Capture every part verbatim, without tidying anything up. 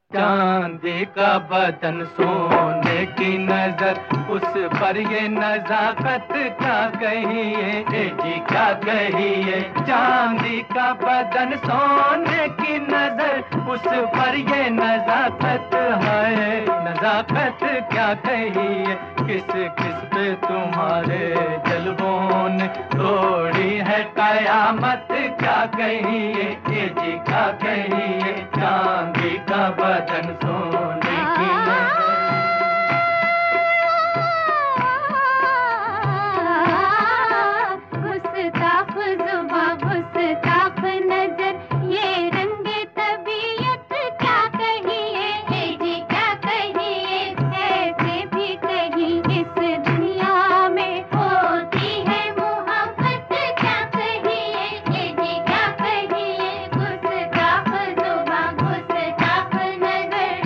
चांदी का बदन सोने की नजर, उस पर ये नजाकत क्या कहिए, ए जी क्या कहिए। चांदी का बदन सोने की नजर, उस पर ये नजाकत है, नजाकत क्या कहिए। किस किस पे तुम्हारे जलवों ने तोड़ी है कयामत क्या कहिए, ए जी क्या कहिए। चांदी का बदन सोने की नजर। गुस्ताख जुबां गुस्ताख नजर, ये रंगे तबीयत क्या कहिए, ए जी क्या कहिए। ऐसे भी कहीं इस दुनिया में होती है मोहब्बत क्या कहिए, ए जी क्या कहिए। गुस्ताख जुबां गुस्ताख नजर।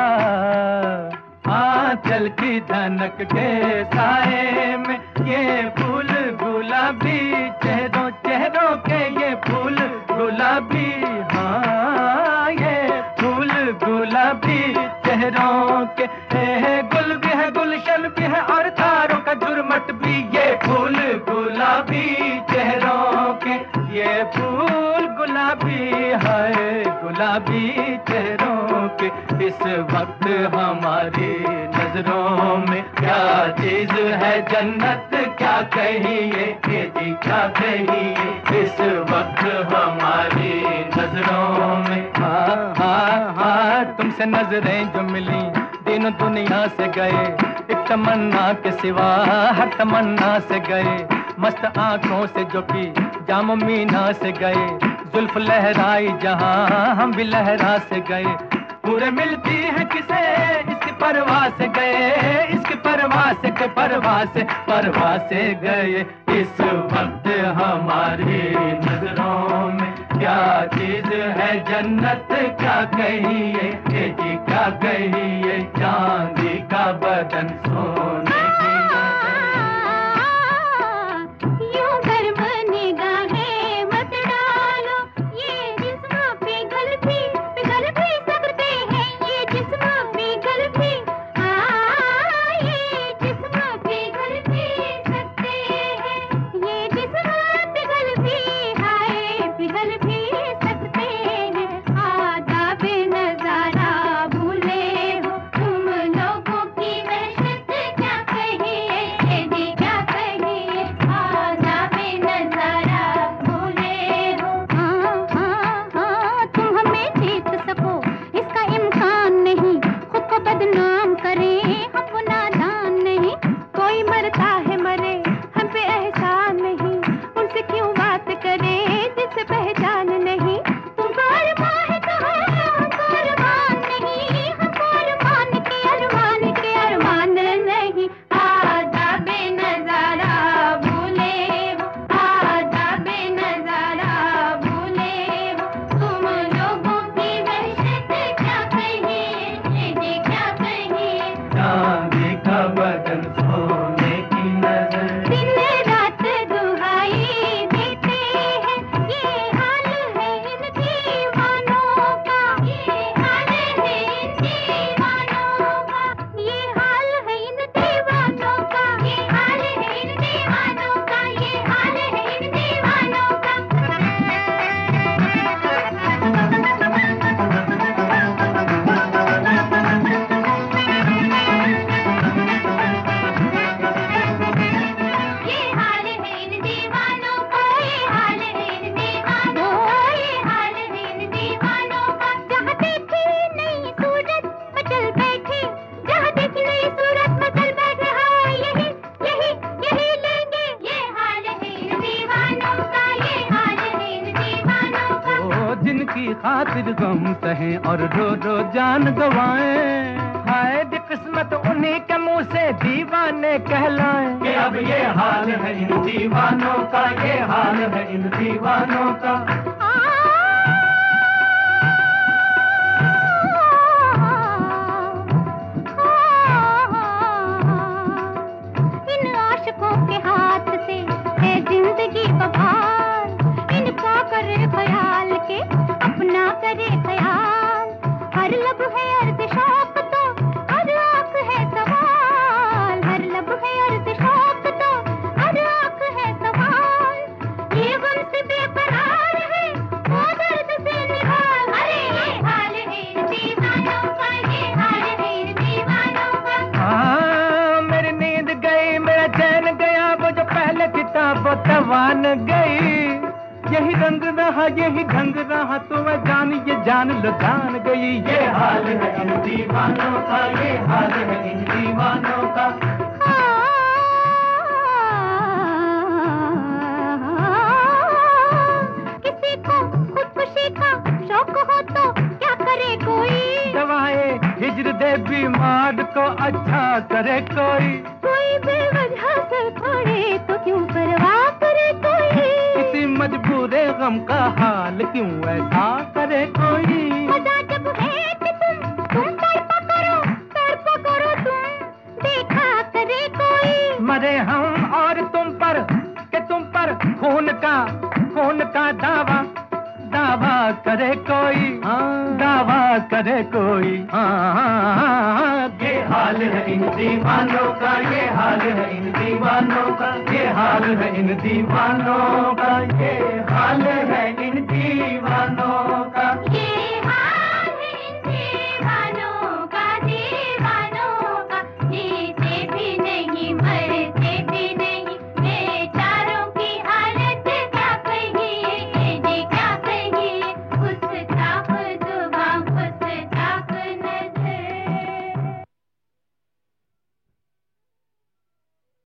आंचल की धनक के साए में ये फूल गुलाबी, चेहरों चेहरों के ये फूल गुलाबी। हाँ ये फूल गुलाबी चेहरों के, है गुल भी है गुलशन भी है और तारों का झुरमट भी। ये फूल गुलाबी चेहरों के, ये फूल गुलाबी है, गुलाबी चेहरों के। इस वक्त हमारी नजरों में क्या चीज है जन्नत क्या कहिए, ये जी क्या कहिए। इस वक्त हमारी नजरों में, हाँ हाँ हाँ तुमसे नजरें जो मिली तीनों दुनिया से गए, एक तमन्ना के सिवा हर तमन्ना से गए। मस्त आंखों से जो की जाम मीना से गए, जुल्फ लहराई जहां हम भी लहरा से गए। पूरे मिलती है किसे इसकी परवाह से गए, इसकी परवाह से के परवाह से परवाह से गए। इस वक्त हमारी नजरों में क्या चीज है जन्नत क्या कहिए, ये जी क्या कहिए। चांदी का बदन सोने की यूं गर्म निगाहें मत डालो, ये जिस्म पिघल भी पिघल भी सकते हैं, ये जिस्म पिघल भी, हाँ ये जिस्म पिघल भी सकते हैं, ये जिस्म पिघल भी, हाय पिघल भी सकते हैं। आदाब नजारा भूले हो तुम लोगों की वहशत क्या कहिए, ये जी क्या कहिए। आदाब नजारा भूले हो, हाँ हाँ हाँ तुम हमें जीत सको इसका इम्कान नहीं, खुद को बदनाम करें हम वो नादान नहीं। कोई मरता है मरे हम पे एहसान नहीं, उनसे क्यों बात करें जिससे पहचान नहीं। तुमको अरमान है तो हमको अरमान नहीं, हमको अरमान के अरमान के अरमान नहीं। आदाब नजारा भूले हो, आदाब नजारा भूले हो तुम लोगों की वहशत क्या कहिए, ये जी क्या कहिए। चांदी का बदन सोने की नजर। दिन रात दुहाई देते हैं, ये हाल है इन दीवानों का, ये हाल है इन दीवानों का, ये हाल है इन दीवानों का, ये हाल है इन दीवानों का, ये हाल है इन दीवानों का। ये हाल है इन दीवानों का, ये हाल है इन दीवानों का, ये हाल है इन दीवानों का। जहाँ देखी नई सूरत मचल बैठे, जहाँ देखी नई सूरत मचल बैठे, हाँ यही यही यही लेंगे। ये हाल है इन दीवानों का, ये हाल है इन दीवानों का। ओ जिनकी खातिर गम सहे और रो रो जान गवाएं, हाय दी किस्मत उन्हीं के मुंह से दीवाने कहलाएं। कि अब ये हाल है इन दीवानों का, ये हाल है इन दीवानों का। इन आशिकों के हाथ से है जिंदगी बहार, इनका करे ख्याल के अपना करे ख्याल। हर लब है है अर्ज़ शौक तो हर आँख है सवाल, हर लब है अर्ज़ शौक तो हर आँख है सवाल। ये गम से बेकरार है वो दर्द से निहाल। अरे ये हाल है इन दीवानों का, ये हाल है इन दीवानों का। हाँ मेरी नींद गई, मेरा चैन गया, वो जो पहले किताब तवान गई। यही रंग रहा यही ढंग रहा तो मैं जान ये जान लो जान गई। ये हाल है इन दीवानों का, ये हाल है इन दीवानों का। किसी को खुदकुशी का शौक हो तो क्या करे कोई, दवाए हिजर दे बीमार को अच्छा करे कोई। कोई बेवजह से पड़े तो क्यों परवाह करे कोई, किसी मजबूरे गम का हाल क्यों ऐसा करे कोई। मजा जब है कि तुम तुम तड़पा करो तड़पा करो तुम, देखा करे कोई। मरे हम और तुम पर कि तुम पर खून का खून का दावा दावा करे कोई, हाँ दावा करे कोई। हाँ, हाँ, हाँ, ये हाल है इन दीवानों का, ये हाल है इन दीवानों का, ये हाल है इन दीवानों का, ये हाल